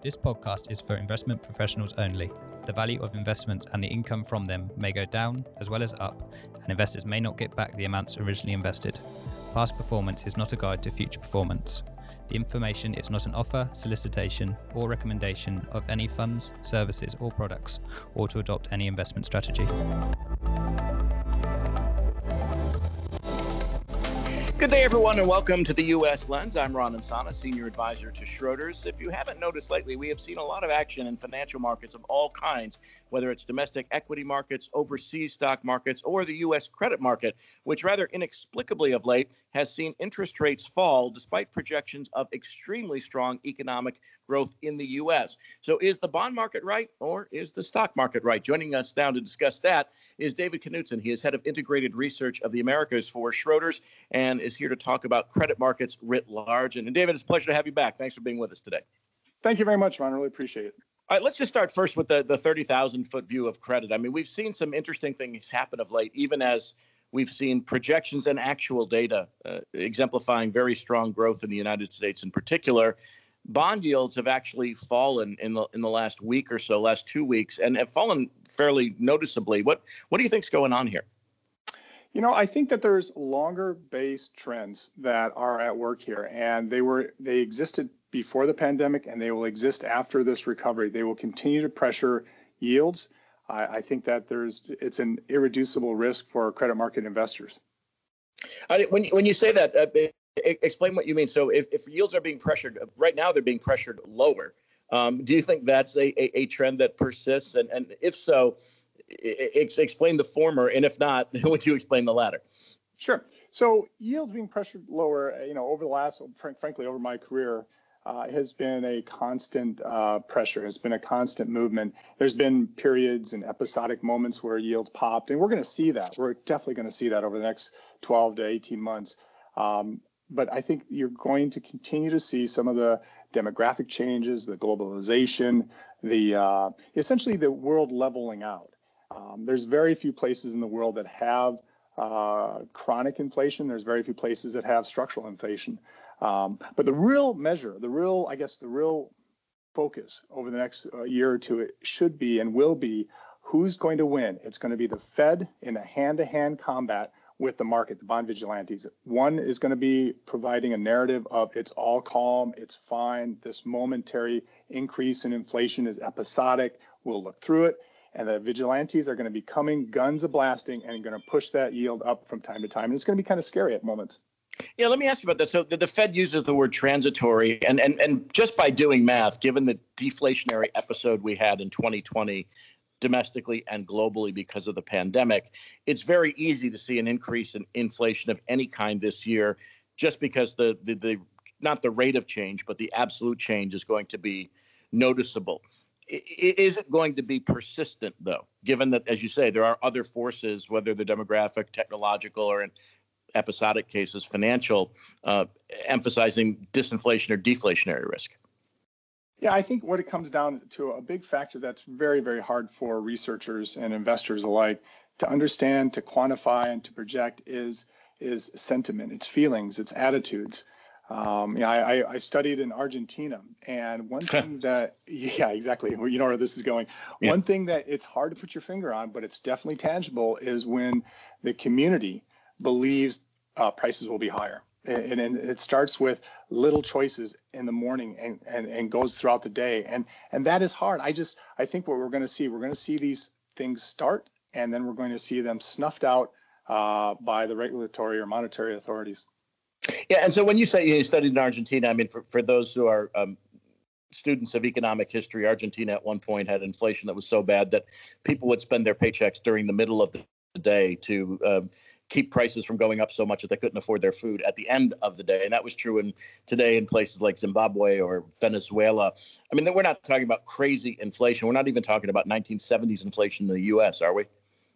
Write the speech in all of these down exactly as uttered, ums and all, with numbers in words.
This podcast is for investment professionals only. The value of investments and the income from them may go down as well as up, and investors may not get back the amounts originally invested. Past performance is not a guide to future performance. The information is not an offer, solicitation, or recommendation of any funds, services, or products, or to adopt any investment strategy. Good day, everyone, and welcome to the U S Lens. I'm Ron Insana, Senior Advisor to Schroders. If you haven't noticed lately, we have seen a lot of action in financial markets of all kinds, whether it's domestic equity markets, overseas stock markets, or the U S credit market, which rather inexplicably of late has seen interest rates fall despite projections of extremely strong economic growth in the U S. So is the bond market right, or is the stock market right? Joining us now to discuss that is David Knutson. He is Head of Integrated Research of the Americas for Schroders and is here to talk about credit markets writ large. And, and David, it's a pleasure to have you back. Thanks for being with us today. Thank you very much, Ron. I really appreciate it. All right, let's just start first with the, the thirty thousand foot view of credit. I mean, we've seen some interesting things happen of late, even as we've seen projections and actual data uh, exemplifying very strong growth in the United States in particular. Bond yields have actually fallen in the in the last week or so, last two weeks, and have fallen fairly noticeably. What what do you think's going on here? You know, I think that there's longer-based trends that are at work here, and they were they existed before the pandemic, and they will exist after this recovery. They will continue to pressure yields. I, I think that there's it's an irreducible risk for credit market investors. I, when when you say that, uh, explain what you mean. So, if, if yields are being pressured right now, they're being pressured lower. Um, do you think that's a, a, a trend that persists? And and if so, explain the former, and if not, would you explain the latter? Sure. So yields being pressured lower, you know, over the last, frank, frankly, over my career, uh, has been a constant uh, pressure. It's been a constant movement. There's been periods and episodic moments where yields popped, and we're going to see that. We're definitely going to see that over the next twelve to eighteen months. Um, but I think you're going to continue to see some of the demographic changes, the globalization, the uh, essentially the world leveling out. Um, there's very few places in the world that have uh, chronic inflation. There's very few places that have structural inflation. Um, but the real measure, the real, I guess, the real focus over the next uh, year or two, it should be and will be who's going to win. It's going to be the Fed in a hand-to-hand combat with the market, the bond vigilantes. One is going to be providing a narrative of it's all calm, it's fine, this momentary increase in inflation is episodic, we'll look through it. And the vigilantes are going to be coming guns a-blasting and going to push that yield up from time to time. And it's going to be kind of scary at moments. Yeah, let me ask you about that. So the, the Fed uses the word transitory, and, and, and just by doing math, given the deflationary episode we had in twenty twenty domestically and globally because of the pandemic, it's very easy to see an increase in inflation of any kind this year just because the, the, the not the rate of change, but the absolute change is going to be noticeable. Is it going to be persistent, though, given that, as you say, there are other forces, whether they're demographic, technological, or in episodic cases, financial, uh, emphasizing disinflation or deflationary risk? Yeah, I think what it comes down to, a big factor that's very, very hard for researchers and investors alike to understand, to quantify, and to project is, is sentiment, it's feelings, it's attitudes. Um, yeah, I, I studied in Argentina, and one thing that, yeah, exactly, you know where this is going. Yeah. One thing that it's hard to put your finger on, but it's definitely tangible, is when the community believes uh, prices will be higher. And, and it starts with little choices in the morning and, and, and goes throughout the day. And, and that is hard. I just, I think what we're going to see, we're going to see these things start, and then we're going to see them snuffed out uh, by the regulatory or monetary authorities. Yeah, and so when you say you studied in Argentina, I mean, for, for those who are um, students of economic history, Argentina at one point had inflation that was so bad that people would spend their paychecks during the middle of the day to uh, keep prices from going up so much that they couldn't afford their food at the end of the day. And that was true in today in places like Zimbabwe or Venezuela. I mean, we're not talking about crazy inflation. We're not even talking about nineteen seventies inflation in the U S, are we?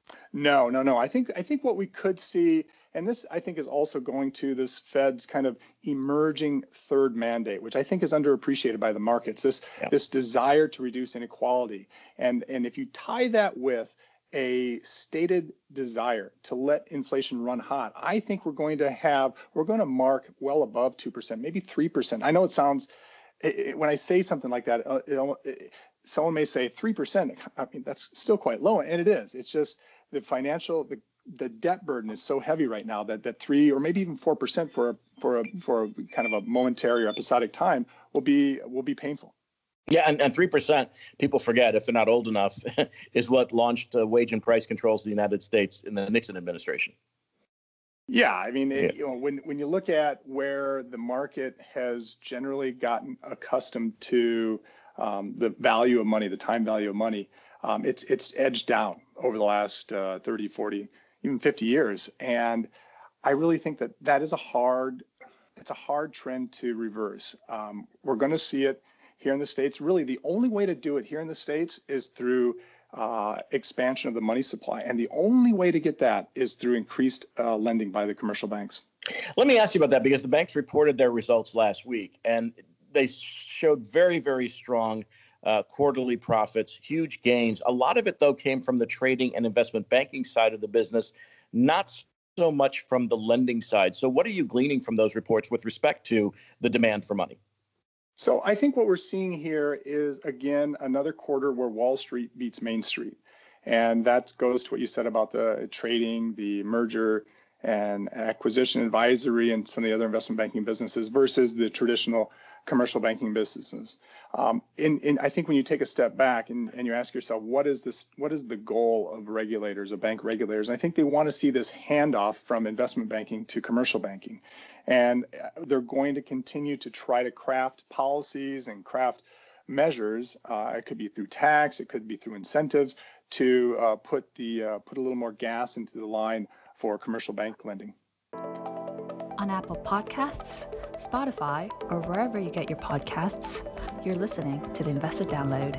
No, no, no. I think I think what we could see, and this I think is also going to this Fed's kind of emerging third mandate, which I think is underappreciated by the markets, this yeah. this desire to reduce inequality. And, and if you tie that with a stated desire to let inflation run hot, I think we're going to have, we're going to mark well above two percent, maybe three percent. I know it sounds it, it, when I say something like that, uh, it, it, someone may say three percent. I mean, that's still quite low, and it is. It's just the financial, the the debt burden is so heavy right now that that three or maybe even four percent for a, for a, for a kind of a momentary or episodic time will be will be painful. Yeah, and, and three percent, people forget, if they're not old enough, is what launched uh, wage and price controls in the United States in the Nixon administration. Yeah, I mean, it, Yeah. you know, when when you look at where the market has generally gotten accustomed to um, the value of money, the time value of money, um, it's it's edged down over the last uh, thirty, forty, even fifty years. And I really think that that is a hard, it's a hard trend to reverse. Um, we're going to see it here in the States. Really, the only way to do it here in the States is through uh, expansion of the money supply. And the only way to get that is through increased uh, lending by the commercial banks. Let me ask you about that, because the banks reported their results last week, and they showed very, very strong uh, quarterly profits, huge gains. A lot of it, though, came from the trading and investment banking side of the business, not so much from the lending side. So what are you gleaning from those reports with respect to the demand for money? So I think what we're seeing here is, again, another quarter where Wall Street beats Main Street. And that goes to what you said about the trading, the merger and acquisition advisory, and some of the other investment banking businesses versus the traditional commercial banking businesses. Um, in, in, I think when you take a step back and, and you ask yourself, what is this? What is the goal of regulators, of bank regulators? And I think they want to see this handoff from investment banking to commercial banking. And they're going to continue to try to craft policies and craft measures. Uh, it could be through tax, it could be through incentives to uh, put the uh, put a little more gas into the line for commercial bank lending. On Apple Podcasts, Spotify, or wherever you get your podcasts, you're listening to the Investor Download.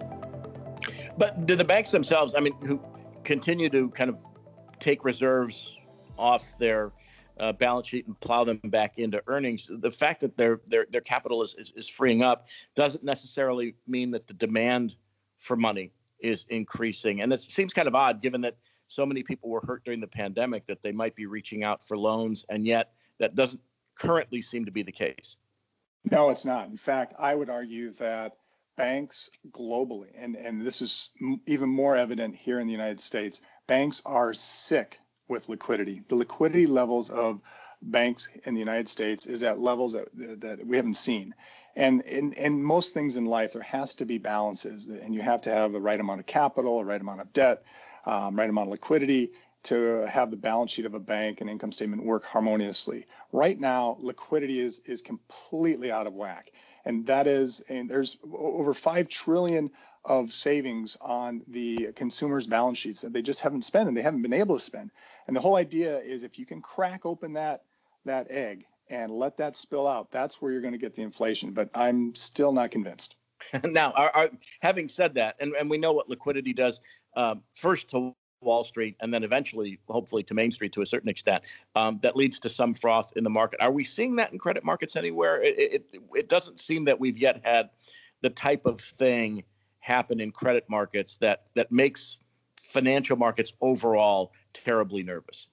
But do the banks themselves, I mean, who continue to kind of take reserves off their Uh, balance sheet and plow them back into earnings, the fact that their their their capital is, is is freeing up doesn't necessarily mean that the demand for money is increasing. And it seems kind of odd, given that so many people were hurt during the pandemic, that they might be reaching out for loans, and yet that doesn't currently seem to be the case. No, it's not. In fact, I would argue that banks globally, and, and this is m- even more evident here in the United States, banks are sick with liquidity. The liquidity levels of banks in the United States is at levels that, that we haven't seen. And in, in most things in life, there has to be balances, and you have to have the right amount of capital, the right amount of debt, um, right amount of liquidity to have the balance sheet of a bank and income statement work harmoniously. Right now, liquidity is is completely out of whack. And that is, and there's over five trillion of savings on the consumers' balance sheets that they just haven't spent, and they haven't been able to spend. And the whole idea is, if you can crack open that that egg and let that spill out, that's where you're going to get the inflation. But I'm still not convinced. Now, our, our, having said that, and, and we know what liquidity does, um, first to Wall Street, and then eventually, hopefully, to Main Street to a certain extent, um, that leads to some froth in the market. Are we seeing that in credit markets anywhere? It, it, it doesn't seem that we've yet had the type of thing happen in credit markets that that makes financial markets overall terribly nervous.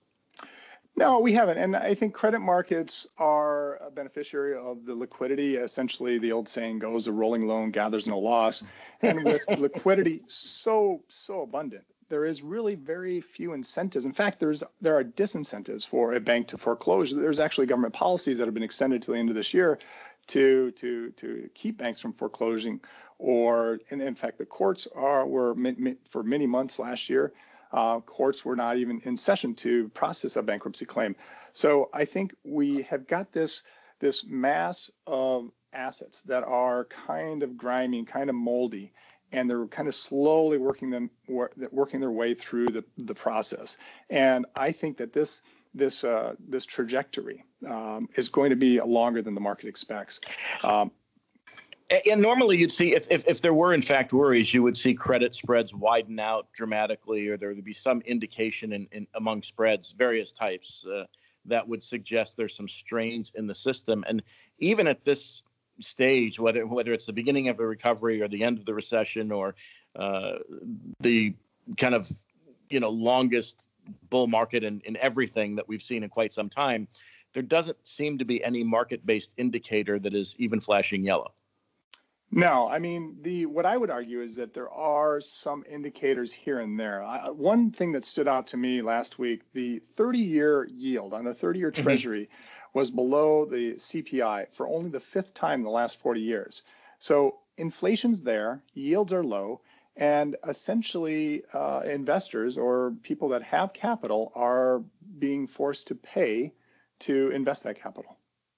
No, we haven't. And I think credit markets are a beneficiary of the liquidity. Essentially, the old saying goes, a rolling loan gathers no loss. And with liquidity so, so abundant, there is really very few incentives. In fact, there's there are disincentives for a bank to foreclose. There's actually government policies that have been extended to the end of this year to to to keep banks from foreclosing. Or, in, in fact, the courts are were for many months last year. Uh, courts were not even in session to process a bankruptcy claim. So I think we have got this this mass of assets that are kind of grimy, kind of moldy, and they're kind of slowly working them working their way through the, the process. And I think that this this uh, this trajectory um, is going to be longer than the market expects. Um, And normally you'd see, if, if if there were in fact worries, you would see credit spreads widen out dramatically, or there would be some indication in, in among spreads, various types, uh, that would suggest there's some strains in the system. And even at this stage, whether whether it's the beginning of the recovery or the end of the recession, or uh, the kind of, you know, longest bull market in, in everything that we've seen in quite some time, there doesn't seem to be any market-based indicator that is even flashing yellow. No, I mean, the what I would argue is that there are some indicators here and there. I, one thing that stood out to me last week, the thirty-year yield on the thirty-year mm-hmm. Treasury was below the C P I for only the fifth time in the last forty years. So inflation's there, yields are low, and essentially uh, investors or people that have capital are being forced to pay to invest that capital.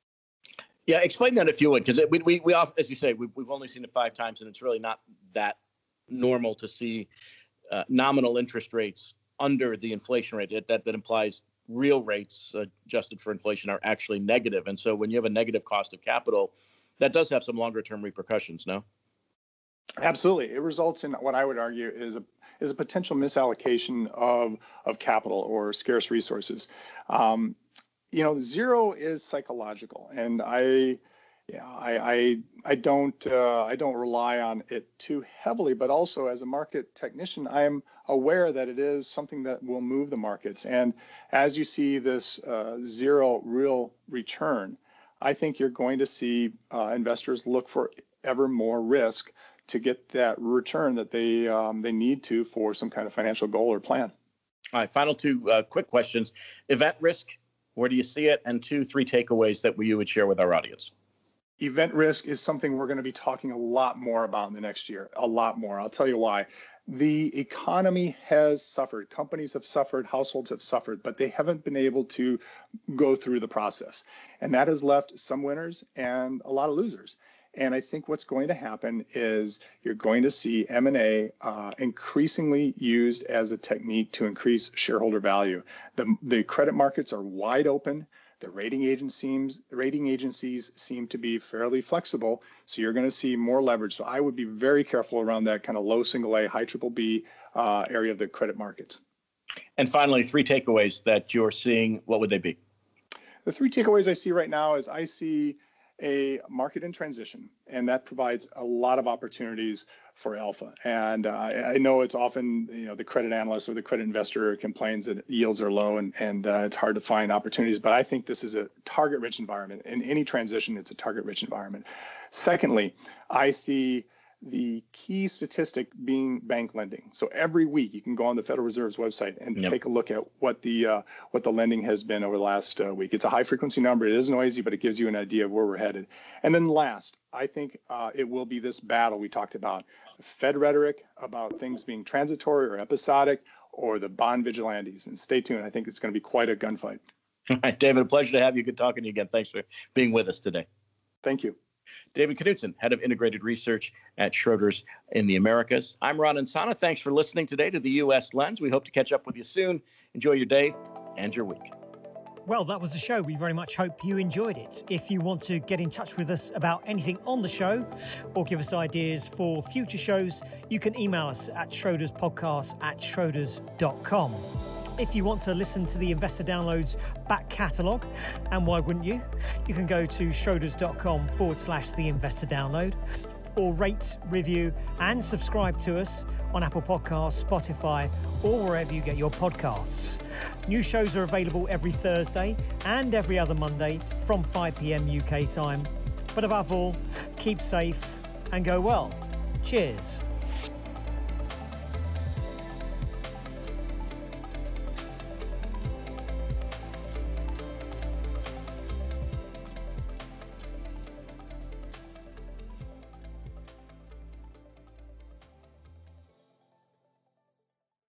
Yeah, explain that if you would, because we, we, we often, as you say, we've, we've only seen it five times, and it's really not that normal to see uh, nominal interest rates under the inflation rate. That, that, that implies real rates uh, adjusted for inflation are actually negative. And so when you have a negative cost of capital, that does have some longer term repercussions, no? Absolutely. It results in what I would argue is a is a potential misallocation of of capital or scarce resources. Um, you know, zero is psychological, and I, yeah, I, I, I don't, uh, I don't rely on it too heavily. But also, as a market technician, I am aware that it is something that will move the markets. And as you see this uh, zero real return, I think you're going to see uh, investors look for ever more risk to get that return that they um, they need to for some kind of financial goal or plan. All right, final two uh, quick questions. Event risk. Where do you see it? And two, three takeaways that you would share with our audience. Event risk is something we're going to be talking a lot more about in the next year, a lot more. I'll tell you why. The economy has suffered. Companies have suffered. Households have suffered, but they haven't been able to go through the process. And that has left some winners and a lot of losers. And I think what's going to happen is you're going to see M and A uh, increasingly used as a technique to increase shareholder value. The, the credit markets are wide open. The rating agencies, rating agencies seem to be fairly flexible. So you're going to see more leverage. So I would be very careful around that kind of low single A, high triple B uh, area of the credit markets. And finally, three takeaways that you're seeing. What would they be? The three takeaways I see right now is I see a market in transition, and that provides a lot of opportunities for alpha. And uh, I know it's often, you know, the credit analyst or the credit investor complains that yields are low and, and uh, it's hard to find opportunities, but I think this is a target-rich environment. In any transition, it's a target-rich environment. Secondly, I see the key statistic being bank lending. So every week you can go on the Federal Reserve's website and yep. take a look at what the uh, what the lending has been over the last uh, week. It's a high frequency number. It is noisy, but it gives you an idea of where we're headed. And then last, I think uh, it will be this battle we talked about. Fed rhetoric about things being transitory or episodic, or the bond vigilantes. And stay tuned. I think it's going to be quite a gunfight. All right, David, a pleasure to have you. Good talking to you again. Thanks for being with us today. Thank you. David Knudsen, Head of Integrated Research at Schroders in the Americas. I'm Ron Insana. Thanks for listening today to the U S Lens. We hope to catch up with you soon. Enjoy your day and your week. Well, that was the show. We very much hope you enjoyed it. If you want to get in touch with us about anything on the show or give us ideas for future shows, you can email us at schroderspodcast at schroders dot com. If you want to listen to the Investor Downloads back catalogue, and why wouldn't you, you can go to schroders.com forward slash the Investor Download, or rate, review, and subscribe to us on Apple Podcasts, Spotify, or wherever you get your podcasts. New shows are available every Thursday and every other Monday from five p.m. U K time. But above all, keep safe and go well. Cheers.